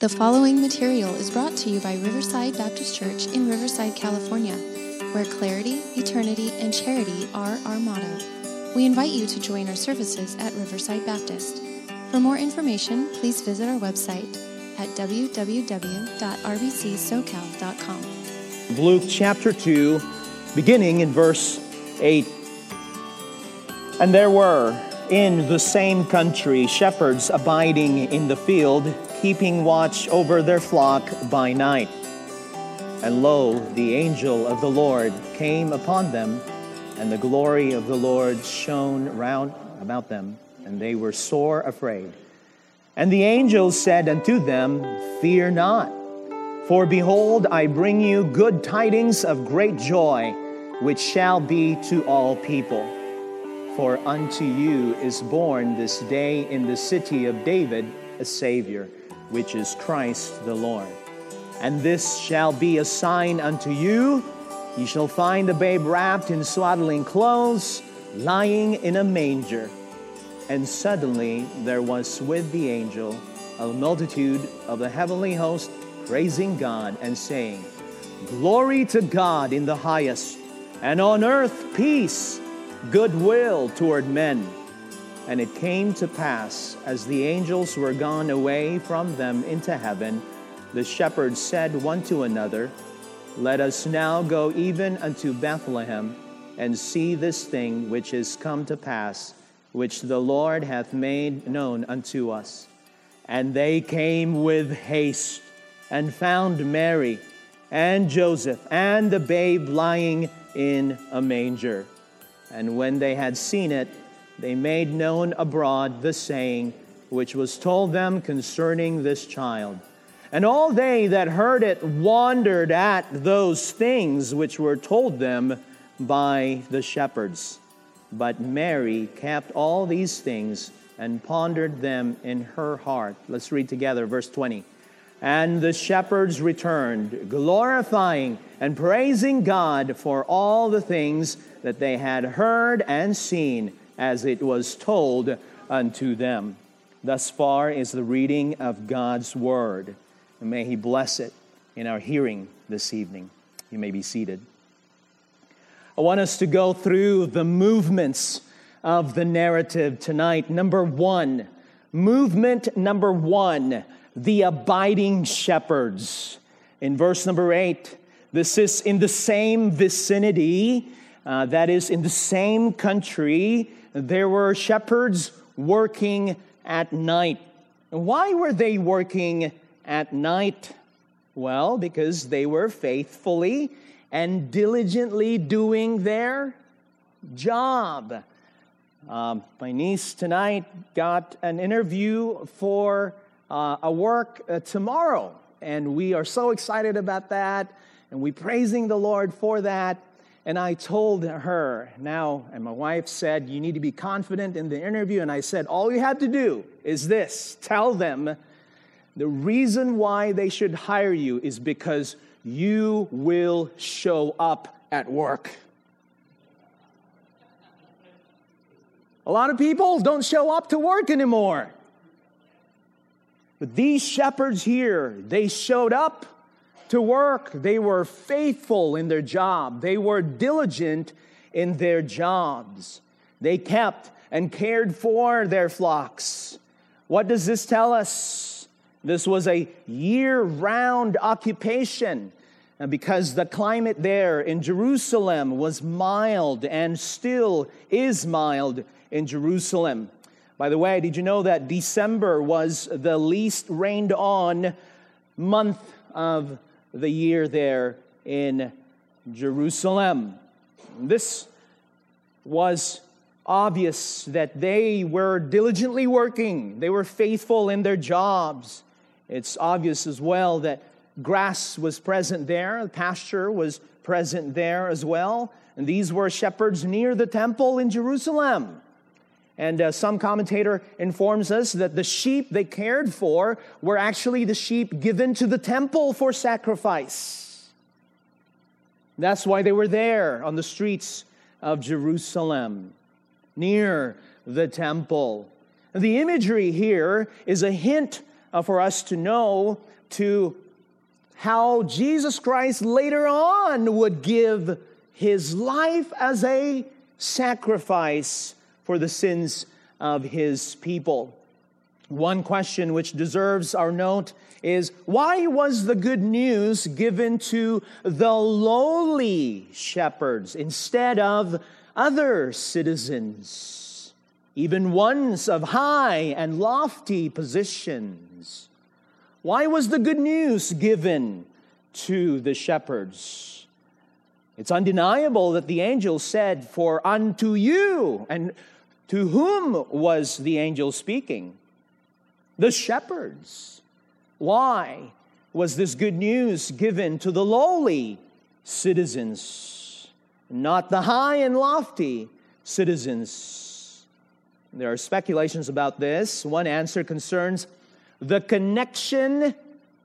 The following material is brought to you by Riverside Baptist Church in Riverside, California, where clarity, eternity, and charity are our motto. We invite you to join our services at Riverside Baptist. For more information, please visit our website at www.rbcsocal.com. Luke chapter 2, beginning in verse 8. And there were in the same country shepherds abiding in the field, keeping watch over their flock by night. And lo, the angel of the Lord came upon them, and the glory of the Lord shone round about them, and they were sore afraid. And the angel said unto them, Fear not, for behold, I bring you good tidings of great joy, which shall be to all people. For unto you is born this day in the city of David a Savior, which is Christ the Lord. And this shall be a sign unto you. Ye shall find the babe wrapped in swaddling clothes, lying in a manger. And suddenly there was with the angel a multitude of the heavenly host, praising God and saying, Glory to God in the highest, and on earth peace, goodwill toward men. And it came to pass, as the angels were gone away from them into heaven, the shepherds said one to another, Let us now go even unto Bethlehem, and see this thing which is come to pass, which the Lord hath made known unto us. And they came with haste, and found Mary, and Joseph, and the babe lying in a manger. And when they had seen it, they made known abroad the saying which was told them concerning this child. And all they that heard it wondered at those things which were told them by the shepherds. But Mary kept all these things and pondered them in her heart. Let's read together verse 20. And the shepherds returned, glorifying and praising God for all the things that they had heard and seen, as it was told unto them. Thus far is the reading of God's word. And may He bless it in our hearing this evening. You may be seated. I want us to go through the movements of the narrative tonight. Number one, movement number one, the abiding shepherds. In verse number 8, this is in the same vicinity, that is in the same country. There were shepherds working at night. And why were they working at night? Well, because they were faithfully and diligently doing their job. My niece tonight got an interview for a work tomorrow, and we are so excited about that, and we're praising the Lord for that. And I told her now, and my wife said, you need to be confident in the interview. And I said, all you have to do is this. Tell them the reason why they should hire you is because you will show up at work. A lot of people don't show up to work anymore. But these shepherds here, they showed up to work. They were faithful in their job. They were diligent in their jobs. They kept and cared for their flocks. What does this tell us? This was a year-round occupation because the climate there in Jerusalem was mild and still is mild in Jerusalem. By the way, did you know that December was the least rained on month of the year there in Jerusalem? This was obvious that they were diligently working. They were faithful in their jobs. It's obvious as well that grass was present there. Pasture was present there as well. And these were shepherds near the temple in Jerusalem. And some commentator informs us that the sheep they cared for were actually the sheep given to the temple for sacrifice. That's why they were there on the streets of Jerusalem, near the temple. The imagery here is a hint for us to know to how Jesus Christ later on would give his life as a sacrifice for the sins of his people. One question which deserves our note is, why was the good news given to the lowly shepherds instead of other citizens, even ones of high and lofty positions? Why was the good news given to the shepherds? It's undeniable that the angel said, "For unto you," and to whom was the angel speaking? The shepherds. Why was this good news given to the lowly citizens, not the high and lofty citizens? There are speculations about this. One answer concerns the connection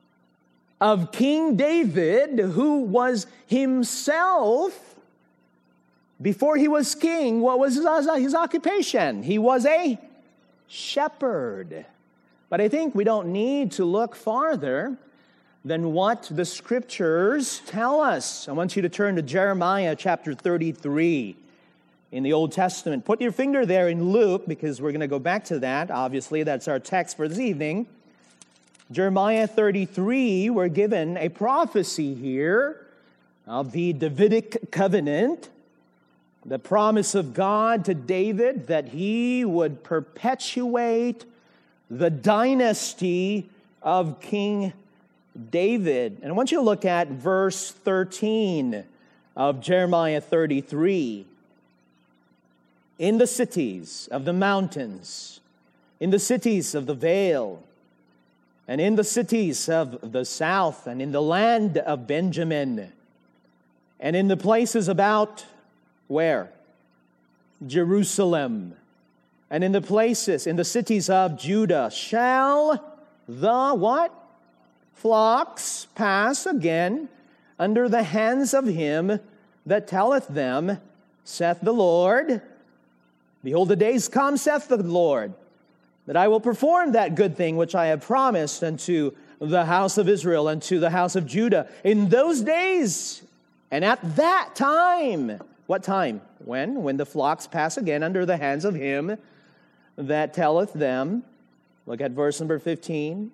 of King David, who was himself, before he was king, what was his occupation? He was a shepherd. But I think we don't need to look farther than what the Scriptures tell us. I want you to turn to Jeremiah chapter 33 in the Old Testament. Put your finger there in Luke, because we're going to go back to that. Obviously, that's our text for this evening. Jeremiah 33, we're given a prophecy here of the Davidic covenant, the promise of God to David that he would perpetuate the dynasty of King David. And I want you to look at verse 13 of Jeremiah 33. In the cities of the mountains, in the cities of the vale, and in the cities of the south, and in the land of Benjamin, and in the places about, where? Jerusalem. And in the places, in the cities of Judah, shall the what? Flocks pass again under the hands of him that telleth them, saith the Lord. Behold, the days come, saith the Lord, that I will perform that good thing which I have promised unto the house of Israel and to the house of Judah. In those days and at that time. What time? When? When the flocks pass again under the hands of him that telleth them. Look at verse number 15.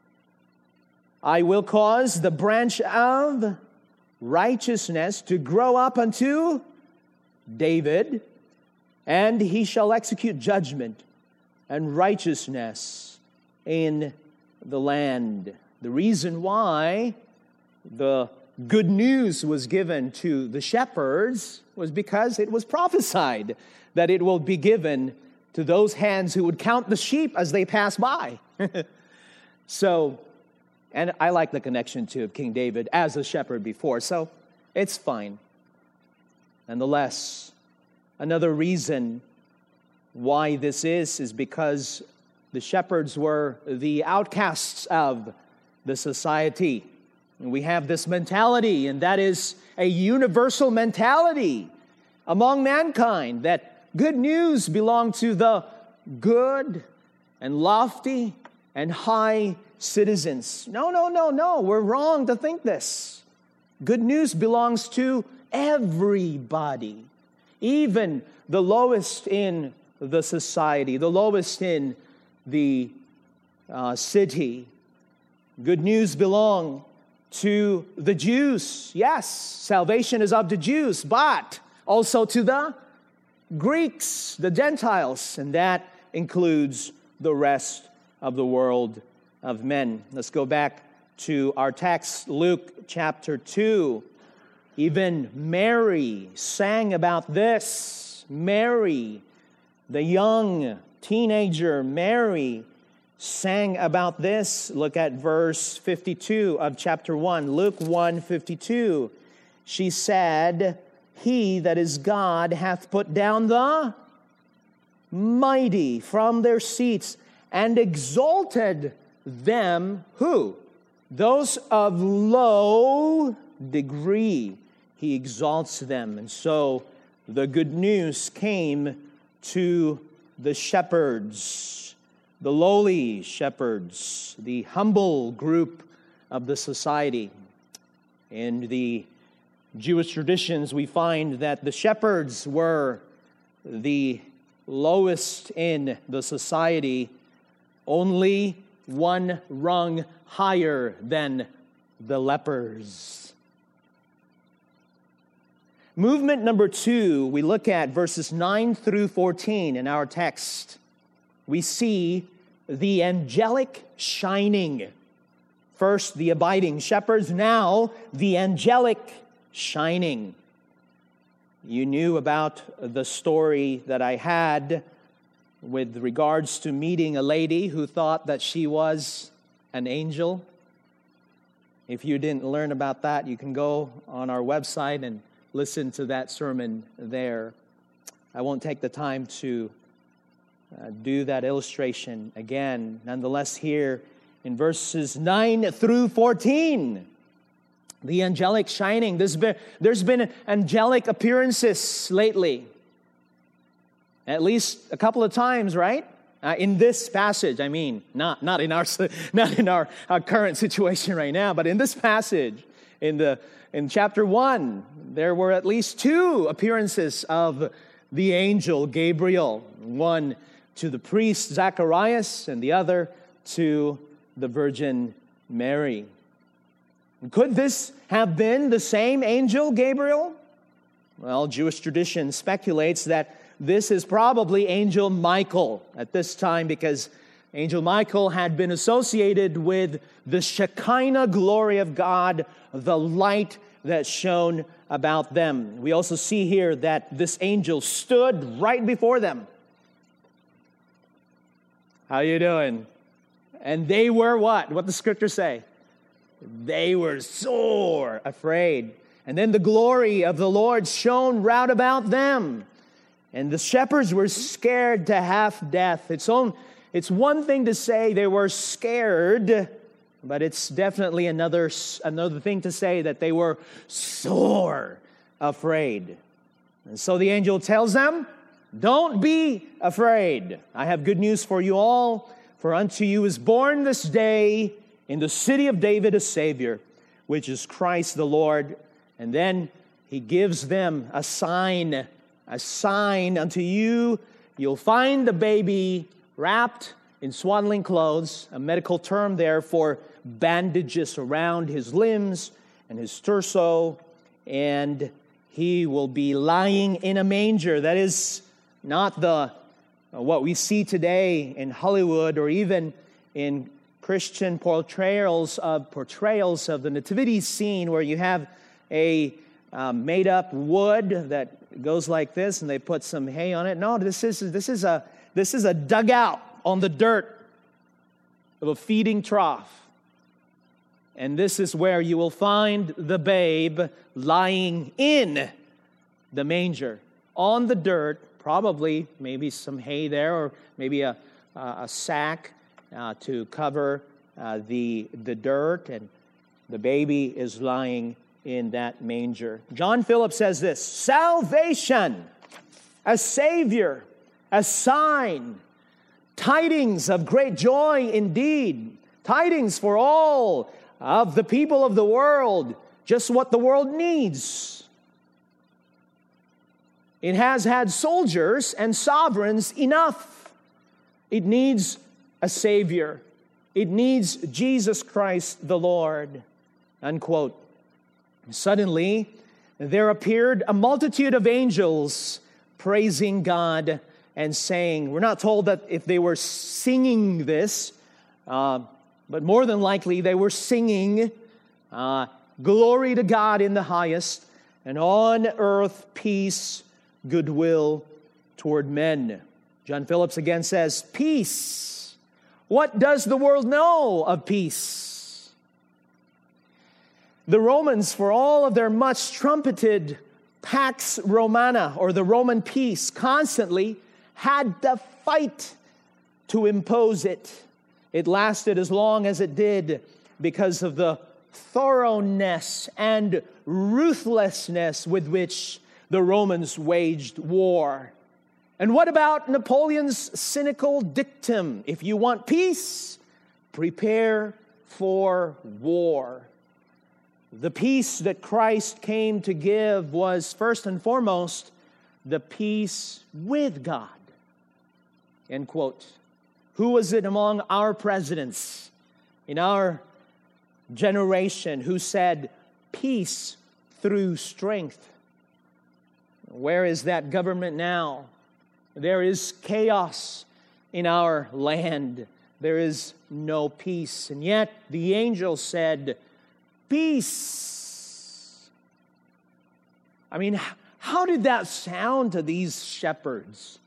I will cause the branch of righteousness to grow up unto David, and he shall execute judgment and righteousness in the land. The reason why the good news was given to the shepherds was because it was prophesied that it will be given to those hands who would count the sheep as they pass by. So, and I like the connection to King David as a shepherd before, so it's fine. Nonetheless, another reason why this is because the shepherds were the outcasts of the society. And we have this mentality, and that is a universal mentality among mankind, that good news belongs to the good and lofty and high citizens. No. We're wrong to think this. Good news belongs to everybody, even the lowest in the society, the lowest in the city. Good news belongs to the Jews. Yes, salvation is of the Jews, but also to the Greeks, the Gentiles, and that includes the rest of the world of men. Let's go back to our text, Luke chapter 2. Even Mary sang about this. Mary, the young teenager Mary, sang about this. Look at verse 52 of chapter 1, Luke 1:52. She said, He that is God hath put down the mighty from their seats and exalted them, who? Those of low degree. He exalts them. And so the good news came to the shepherds. the lowly shepherds, the humble group of the society. In the Jewish traditions, we find that the shepherds were the lowest in the society, only one rung higher than the lepers. Movement number 2, we look at verses 9 through 14 in our text. We see the angelic shining. First, the abiding shepherds, now the angelic shining. You knew about the story that I had with regards to meeting a lady who thought that she was an angel. If you didn't learn about that, you can go on our website and listen to that sermon there. I won't take the time to do that illustration again. Nonetheless, here in verses 9 through 14, the angelic shining. There's been angelic appearances lately. At least a couple of times, right? In this passage, I mean, not in our current situation right now, but in this passage, in chapter 1, there were at least 2 appearances of the angel Gabriel. One to the priest Zacharias, and the other to the Virgin Mary. Could this have been the same angel Gabriel? Well, Jewish tradition speculates that this is probably Angel Michael at this time, because Angel Michael had been associated with the Shekinah glory of God, the light that shone about them. We also see here that this angel stood right before them. How you doing? And they were what? What the scriptures say? They were sore afraid. And then the glory of the Lord shone round about them. And the shepherds were scared to half death. It's one thing to say they were scared, but it's definitely another thing to say that they were sore afraid. And so the angel tells them, "Don't be afraid. I have good news for you all. For unto you is born this day in the city of David a Savior, which is Christ the Lord." And then he gives them a sign unto you. You'll find the baby wrapped in swaddling clothes, a medical term there for bandages around his limbs and his torso, and he will be lying in a manger. That is not what we see today in Hollywood or even in Christian portrayals of the nativity scene, where you have a made-up wood that goes like this, and they put some hay on it. No, this is a dugout on the dirt of a feeding trough, and this is where you will find the babe lying in the manger on the dirt. Probably, maybe some hay there, or maybe a sack to cover the dirt, and the baby is lying in that manger. John Philip says this: salvation, a Savior, a sign, tidings of great joy indeed, tidings for all of the people of the world, just what the world needs. It has had soldiers and sovereigns enough. It needs a Savior. It needs Jesus Christ the Lord. Unquote. Suddenly, there appeared a multitude of angels praising God and saying, we're not told that if they were singing this, but more than likely they were singing, glory to God in the highest, and on earth peace, goodwill toward men. John Phillips again says, peace. What does the world know of peace? The Romans, for all of their much trumpeted Pax Romana, or the Roman peace, constantly had to fight to impose it. It lasted as long as it did because of the thoroughness and ruthlessness with which the Romans waged war. And what about Napoleon's cynical dictum? If you want peace, prepare for war. The peace that Christ came to give was first and foremost the peace with God. End quote. Who was it among our presidents in our generation who said peace through strength? Where is that government now? There is chaos in our land. There is no peace. And yet the angel said, peace. I mean, how did that sound to these shepherds?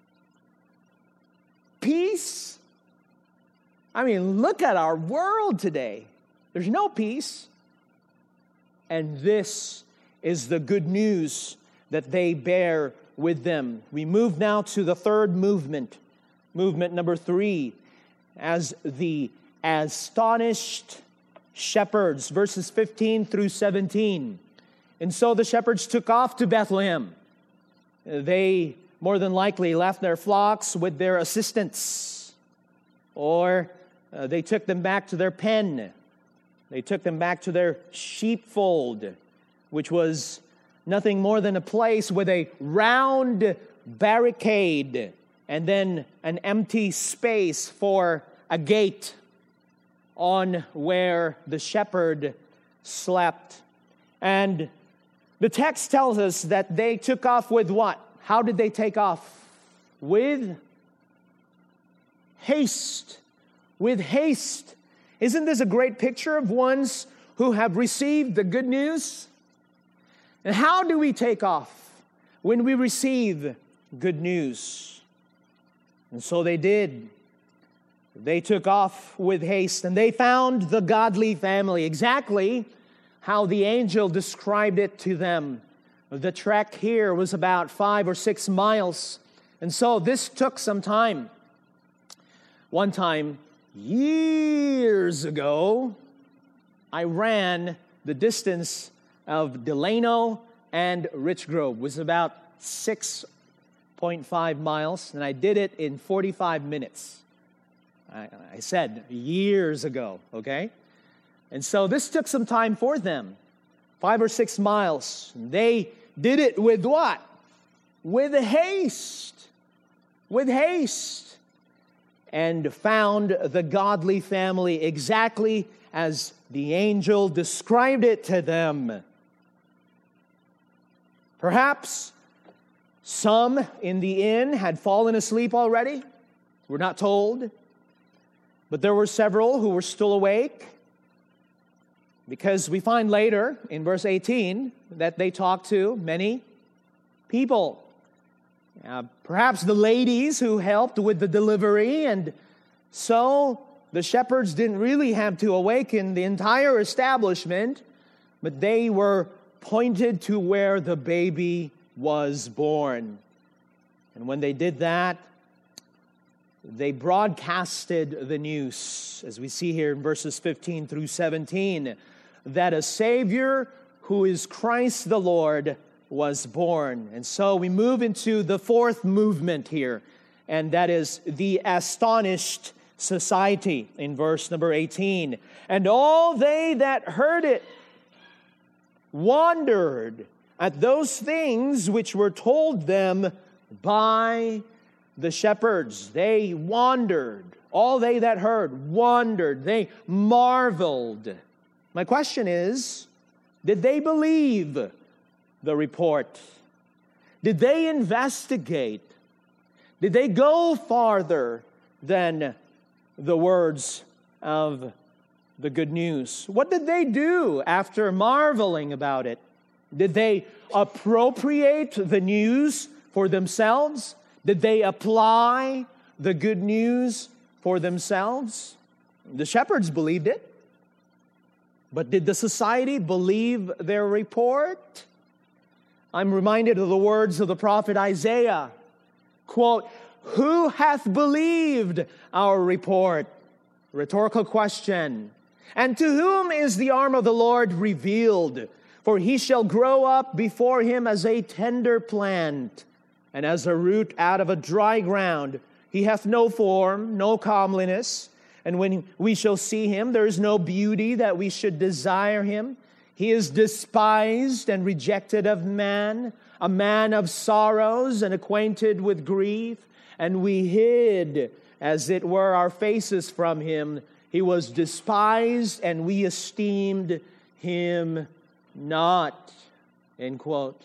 Peace? I mean, look at our world today. There's no peace. And this is the good news that they bear with them. We move now to the third movement. Movement number 3. As the astonished shepherds, verses 15 through 17. And so the shepherds took off to Bethlehem. They more than likely left their flocks with their assistants. Or they took them back to their pen. They took them back to their sheepfold, which was nothing more than a place with a round barricade and then an empty space for a gate on where the shepherd slept. And the text tells us that they took off with what? How did they take off? With haste. With haste. Isn't this a great picture of ones who have received the good news? And how do we take off when we receive good news? And so they did. They took off with haste, and they found the godly family, exactly how the angel described it to them. The trek here was about 5 or 6 miles, and so this took some time. One time, years ago, I ran the distance of Delano and Rich Grove. It was about 6.5 miles, and I did it in 45 minutes. I said years ago, okay? And so this took some time for them, 5 or 6 miles. They did it with what? With haste. With haste. And found the godly family exactly as the angel described it to them. Perhaps some in the inn had fallen asleep already. We're not told. But there were several who were still awake, because we find later in verse 18 that they talked to many people. Perhaps the ladies who helped with the delivery, and so the shepherds didn't really have to awaken the entire establishment, but they were pointed to where the baby was born. And when they did that, they broadcasted the news, as we see here in verses 15 through 17, that a Savior who is Christ the Lord was born. And so we move into the fourth movement here, and that is the astonished society in verse number 18. And all they that heard it wondered at those things which were told them by the shepherds. They wondered. All they that heard wondered. They marveled. My question is, did they believe the report? Did they investigate? Did they go farther than the words of the good news? What did they do after marveling about it? Did they appropriate the news for themselves? Did they apply the good news for themselves? The shepherds believed it. But did the society believe their report? I'm reminded of the words of the prophet Isaiah. Quote, "Who hath believed our report?" Rhetorical question. "And to whom is the arm of the Lord revealed? For he shall grow up before him as a tender plant, and as a root out of a dry ground. He hath no form, no comeliness, and when we shall see him, there is no beauty that we should desire him. He is despised and rejected of man, a man of sorrows and acquainted with grief, and we hid, as it were, our faces from him. He was despised, and we esteemed him not." End quote.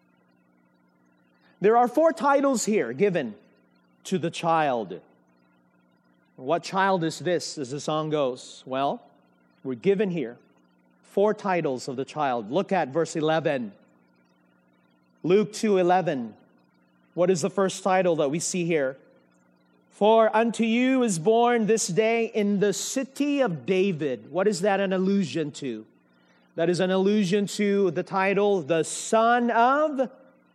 There are 4 titles here given to the child. What child is this, as the song goes? Well, we're given here 4 titles of the child. Look at verse 11. Luke 2:11. What is the first title that we see here? "For unto you is born this day in the city of David." What is that an allusion to? That is an allusion to the title, the Son of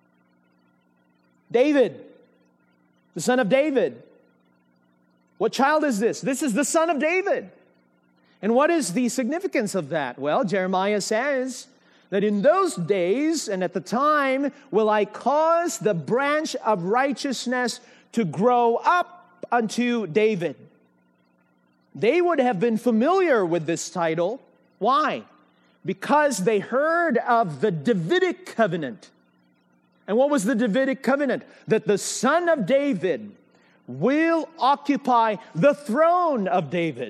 David. The Son of David. What child is this? This is the Son of David. And what is the significance of that? Well, Jeremiah says that in those days and at the time will I cause the branch of righteousness to grow up unto David. They would have been familiar with this title. Why? Because they heard of the Davidic covenant. And what was the Davidic covenant? That the Son of David will occupy the throne of David.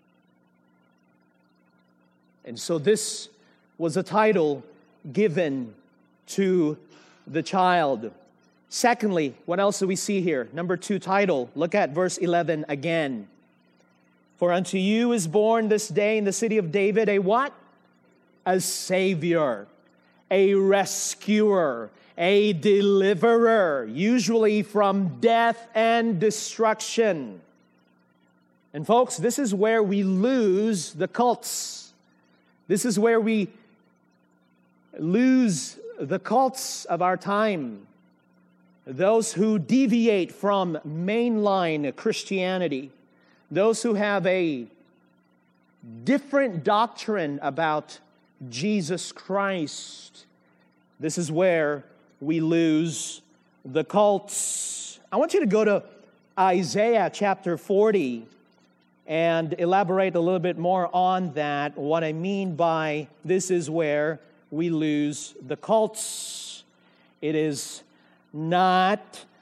And so this was a title given to the child. Secondly, what else do we see here? Number 2 title. Look at verse 11 again. "For unto you is born this day in the city of David a" what? "A Savior, a rescuer, a deliverer," usually from death and destruction. And folks, this is where we lose the cults. This is where we lose the cults of our time. Those who deviate from mainline Christianity. Those who have a different doctrine about Jesus Christ. This is where we lose the cults. I want you to go to Isaiah chapter 40 and elaborate a little bit more on that. What I mean by this is where we lose the cults. It is not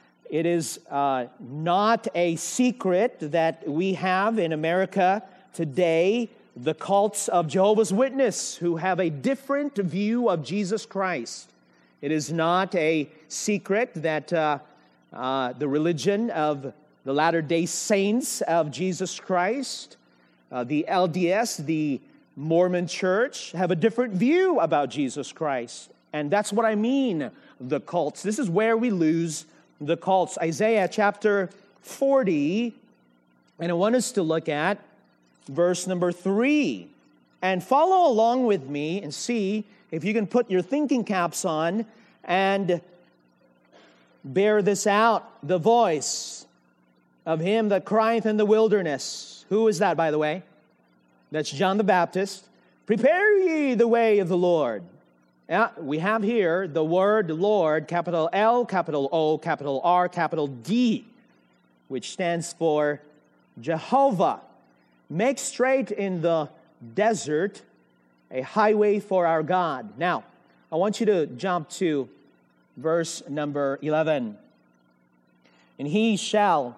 a secret that we have in America today the cults of Jehovah's Witnesses who have a different view of Jesus Christ. It is not a secret that the religion of the Latter-day Saints of Jesus Christ, the LDS, the Mormon Church, have a different view about Jesus Christ. And that's what I mean, the cults. This is where we lose the cults. Isaiah chapter 40, and I want us to look at verse number 3. And follow along with me and see if you can put your thinking caps on and bear this out. "The voice of him that crieth in the wilderness." Who is that, by the way? That's John the Baptist. "Prepare ye the way of the Lord." We have here the word Lord, capital L, capital O, capital R, capital D, which stands for Jehovah. "Make straight in the desert a highway for our God." Now, I want you to jump to verse number 11. "And he shall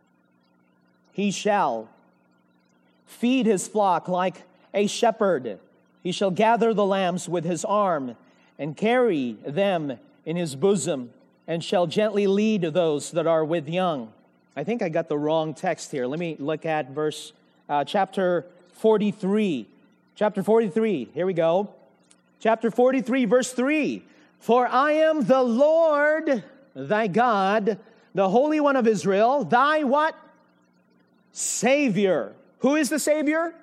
feed his flock like a shepherd. He shall gather the lambs with his arm and carry them in his bosom, and shall gently lead those that are with young." I think I got the wrong text here. Let me look at chapter 43. Chapter 43, here we go. Chapter 43, verse 3. "For I am the Lord thy God, the Holy One of Israel, thy" what? "Savior." Who is the Savior?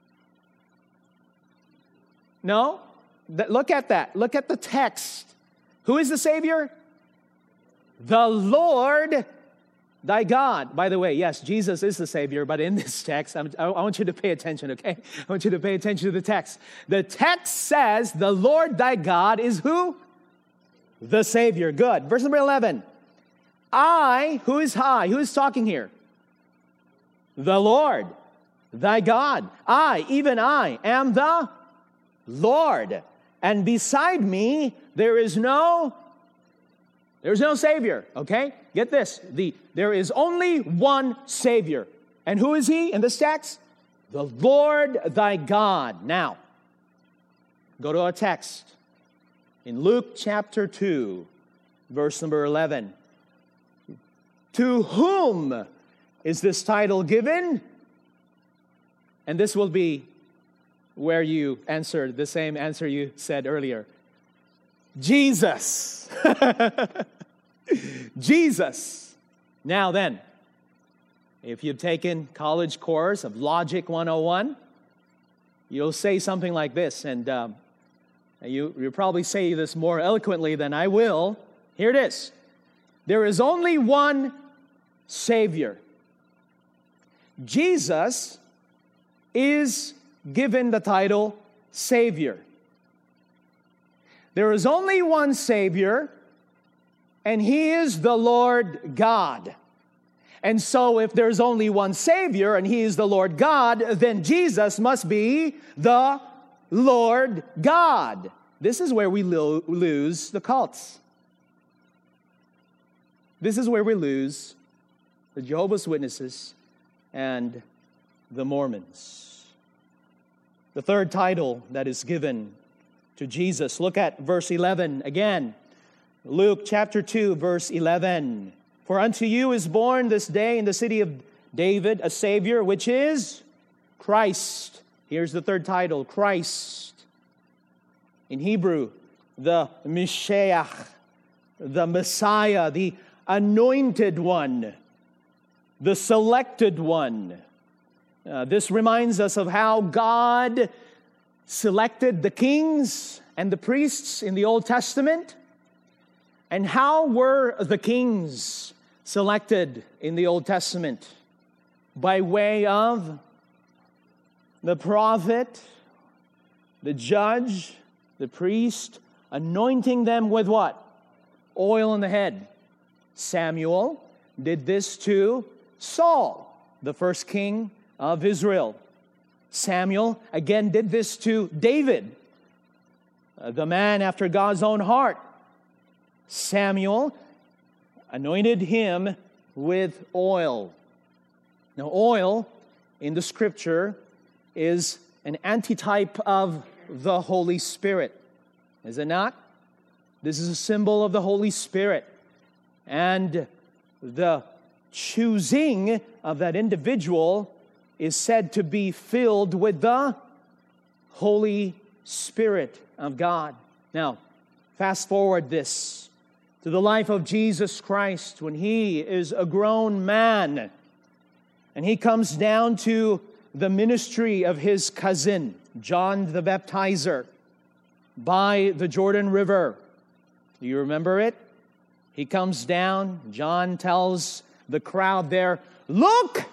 No? Look at that. Look at the text. Who is the Savior? The Lord thy God. By the way, yes, Jesus is the Savior, but in this text, I want you to pay attention, okay? I want you to pay attention to the text. The text says the Lord thy God is who? The Savior. Good. Verse number 11. who is I? Who is talking here? The Lord, thy God. Even I, am the Lord. And beside me, there is no Savior. Okay? Get this. There is only one Savior. And who is He in this text? The Lord thy God. Now, go to our text. In Luke chapter 2, verse number 11. To whom is this title given? And this will be where you answered the same answer you said earlier. Jesus. Jesus. Now then, if you've taken college course of Logic 101, you'll say something like this, and you'll probably say this more eloquently than I will. Here it is. There is only one Savior. Jesus is given the title Savior. There is only one Savior, and He is the Lord God. And so if there's only one Savior, and He is the Lord God, then Jesus must be the Lord God. This is where we lose the cults. This is where we lose the Jehovah's Witnesses and the Mormons. The third title that is given to Jesus. Look at verse 11 again. Luke chapter 2, verse 11. For unto you is born this day in the city of David a Savior, which is Christ. Here's the third title, Christ. In Hebrew, the Mashiach, the Messiah, the anointed one, the selected one. This reminds us of how God selected the kings and the priests in the Old Testament. And how were the kings selected in the Old Testament? By way of the prophet, the judge, the priest, anointing them with what? Oil on the head. Samuel did this to Saul, the first king of Israel. Samuel again did this to David, the man after God's own heart. Samuel anointed him with oil. Now, oil in the Scripture is an antitype of the Holy Spirit. Is it not? This is a symbol of the Holy Spirit. And the choosing of that individual is said to be filled with the Holy Spirit of God. Now, fast forward this to the life of Jesus Christ when He is a grown man and He comes down to the ministry of His cousin, John the Baptizer, by the Jordan River. Do you remember it? He comes down. John tells the crowd there, "Look,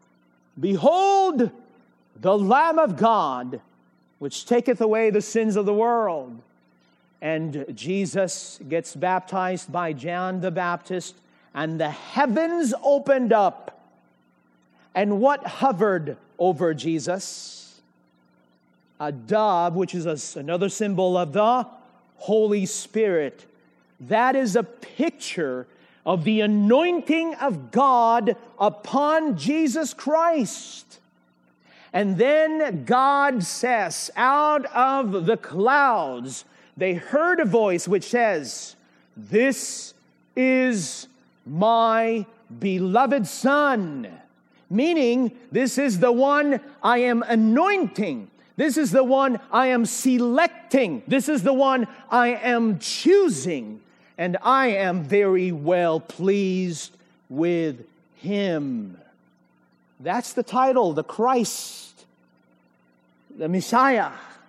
behold, the Lamb of God, which taketh away the sins of the world." And Jesus gets baptized by John the Baptist, and the heavens opened up. And what hovered over Jesus? A dove, which is another symbol of the Holy Spirit. That is a picture of the anointing of God upon Jesus Christ. And then God says, out of the clouds, they heard a voice which says, "This is my beloved Son." Meaning, this is the one I am anointing. This is the one I am selecting. This is the one I am choosing. And I am very well pleased with Him. That's the title, the Christ, the Messiah.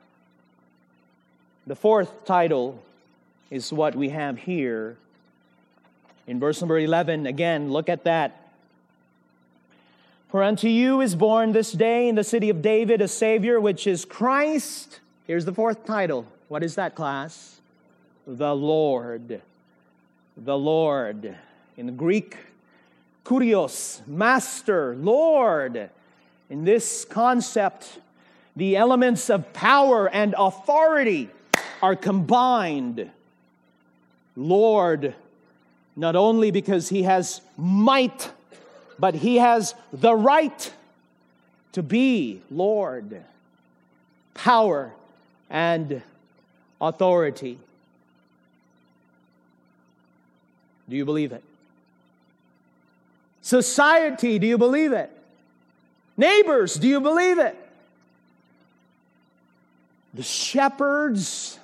The fourth title is what we have here. In verse number 11, again, look at that. For unto you is born this day in the city of David a Savior, which is Christ. Here's the fourth title. What is that, class? The Lord. The Lord. In the Greek, kurios, master, Lord. In this concept, the elements of power and authority are combined. Lord, not only because He has might, but He has the right to be Lord. Power and authority. Do you believe it? Society, do you believe it? Neighbors, do you believe it? The shepherds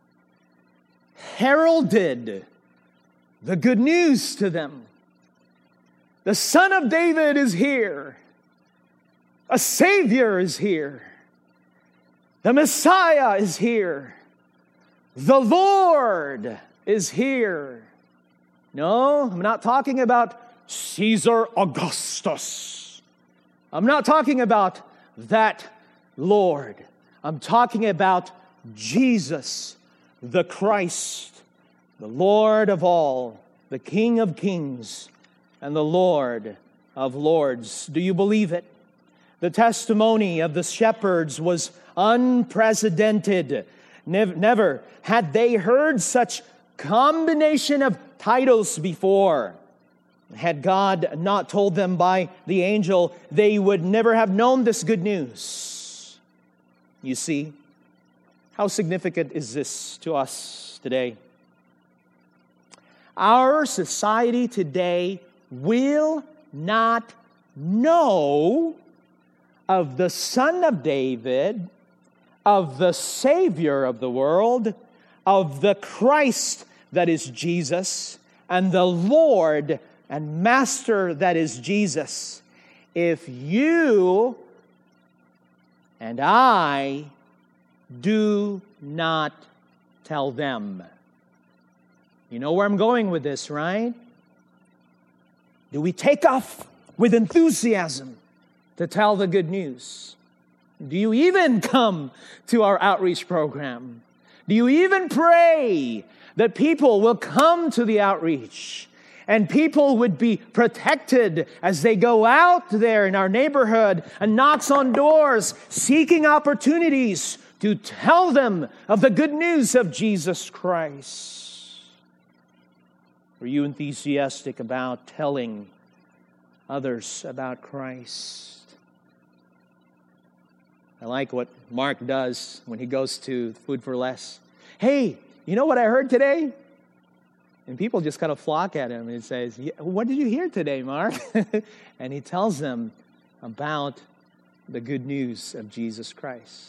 heralded the good news to them. The Son of David is here. A Savior is here. The Messiah is here. The Lord is here. No, I'm not talking about Caesar Augustus. I'm not talking about that Lord. I'm talking about Jesus, the Christ, the Lord of all, the King of kings, and the Lord of lords. Do you believe it? The testimony of the shepherds was unprecedented. Never had they heard such combination of titles before. Had God not told them by the angel, they would never have known this good news. You see, how significant is this to us today? Our society today will not know of the Son of David, of the Savior of the world, of the Christ that is Jesus, and the Lord and Master that is Jesus, if you and I do not tell them. You know where I'm going with this, right? Do we take off with enthusiasm to tell the good news? Do you even come to our outreach program? Do you even pray that people will come to the outreach and people would be protected as they go out there in our neighborhood and knocks on doors, seeking opportunities to tell them of the good news of Jesus Christ? Are you enthusiastic about telling others about Christ? I like what Mark does when he goes to Food for Less. Hey, you know what I heard today? And people just kind of flock at him and he says, what did you hear today, Mark? And he tells them about the good news of Jesus Christ.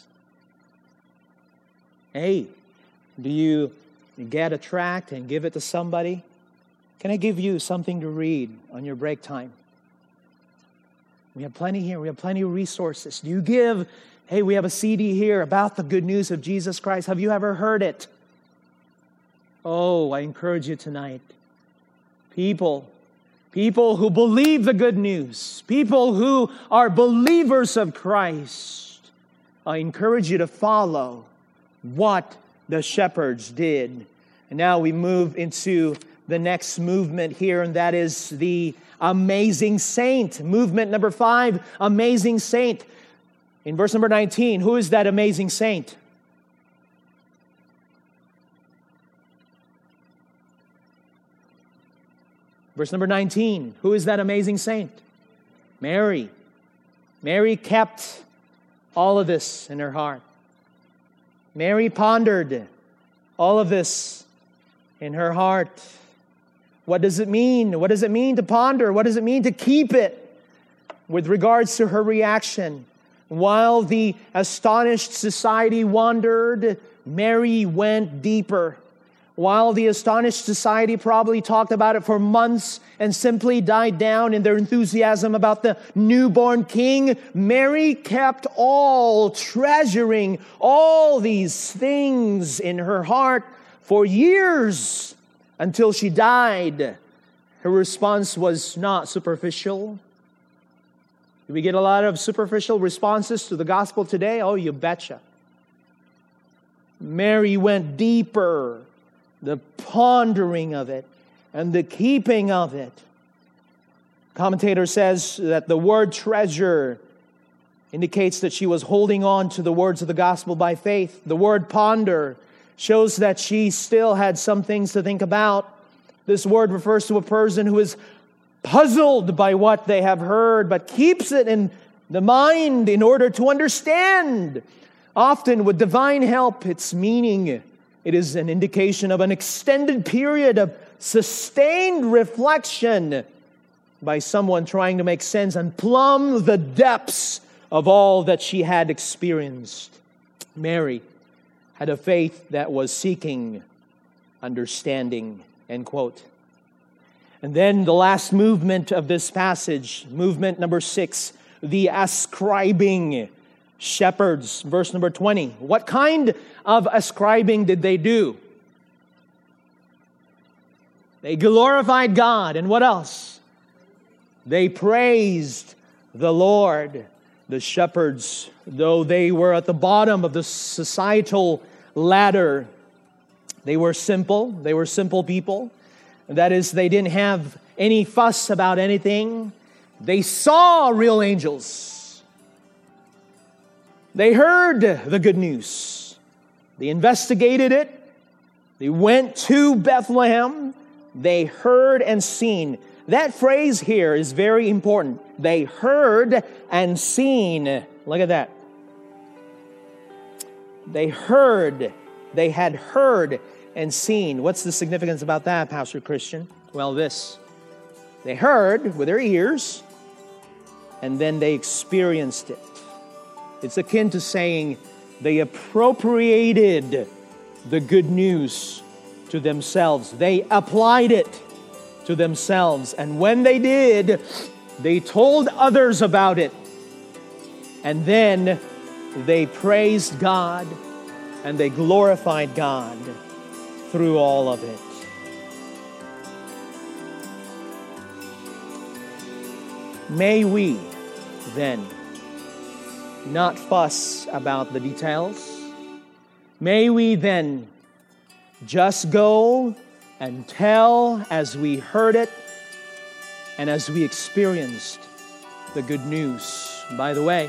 Hey, do you get a tract and give it to somebody? Can I give you something to read on your break time? We have plenty here. We have plenty of resources. Do you give, hey, we have a CD here about the good news of Jesus Christ. Have you ever heard it? Oh, I encourage you tonight. People who believe the good news, people who are believers of Christ, I encourage you to follow what the shepherds did. And now we move into the next movement here, and that is the amazing saint. Movement number 5, amazing saint. In verse number 19, who is that amazing saint? Verse number 19, who is that amazing saint? Mary. Mary kept all of this in her heart. Mary pondered all of this in her heart. What does it mean? What does it mean to ponder? What does it mean to keep it? With regards to her reaction, while the astonished society wondered, Mary went deeper. While the astonished society probably talked about it for months and simply died down in their enthusiasm about the newborn king, Mary kept treasuring all these things in her heart for years until she died. Her response was not superficial. Do we get a lot of superficial responses to the gospel today? Oh, you betcha. Mary went deeper. The pondering of it. and the keeping of it. Commentator says that the word treasure indicates that she was holding on to the words of the gospel by faith. The word ponder shows that she still had some things to think about. This word refers to a person who is puzzled by what they have heard, but keeps it in the mind in order to understand. Often with divine help, its meaning, it is an indication of an extended period of sustained reflection by someone trying to make sense and plumb the depths of all that she had experienced. Mary had a faith that was seeking understanding, end quote. And then the last movement of this passage, movement number 6, the ascribing shepherds, verse number 20. What kind of ascribing did they do? They glorified God, and what else? They praised the Lord. The shepherds, though they were at the bottom of the societal ladder, they were simple. They were simple people. That is, they didn't have any fuss about anything. They saw real angels. They heard the good news. They investigated it. They went to Bethlehem. They heard and seen. That phrase here is very important. They heard and seen. Look at that. They heard. They had heard and seen. What's the significance about that, Pastor Christian? Well, this. They heard with their ears, and then they experienced it. It's akin to saying they appropriated the good news to themselves. They applied it to themselves. And when they did, they told others about it. And then they praised God and they glorified God through all of it. May we then not fuss about the details. May we then just go and tell as we heard it and as we experienced the good news. By the way,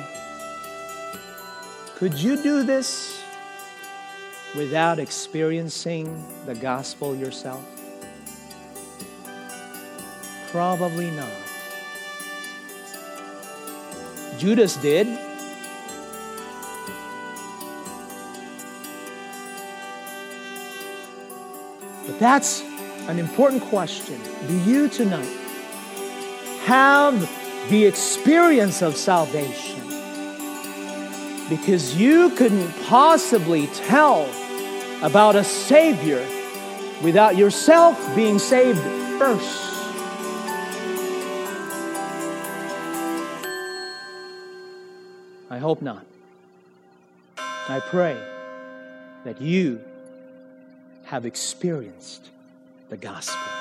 could you do this without experiencing the gospel yourself? Probably not. Judas did. But that's an important question. Do you tonight have the experience of salvation? Because you couldn't possibly tell about a Savior without yourself being saved first. I hope not. I pray that you have experienced the gospel.